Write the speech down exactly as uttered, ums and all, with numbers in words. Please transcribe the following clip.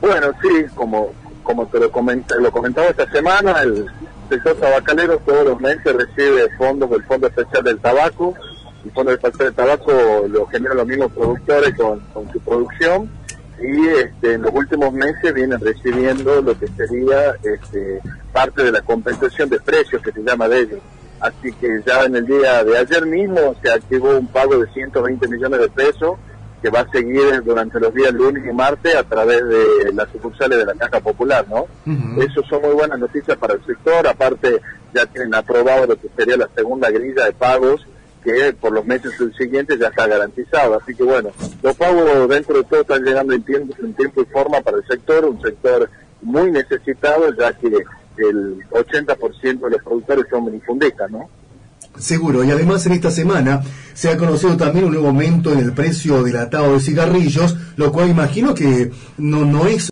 Bueno, sí, como como te lo, comenta, lo comentaba esta semana, el sector tabacalero todos los meses recibe fondos del Fondo Especial del Tabaco. El Fondo Especial del Tabaco lo generan los mismos productores con, con su producción, y este, en los últimos meses vienen recibiendo lo que sería este, parte de la compensación de precios, que se llama de ellos. Así que ya en el día de ayer mismo se activó un pago de ciento veinte millones de pesos, que va a seguir durante los días lunes y martes a través de las sucursales de la Caja Popular, ¿no? Uh-huh. Eso son muy buenas noticias para el sector. Aparte ya tienen aprobado lo que sería la segunda grilla de pagos, que por los meses siguientes ya está garantizado. Así que bueno, los pagos dentro de todo están llegando en tiempo, en tiempo y forma para el sector, un sector muy necesitado, ya que el ochenta por ciento de los productores son minifundistas, ¿no? Seguro, y además en esta semana se ha conocido también un nuevo aumento en el precio del atado de cigarrillos, lo cual imagino que no, no es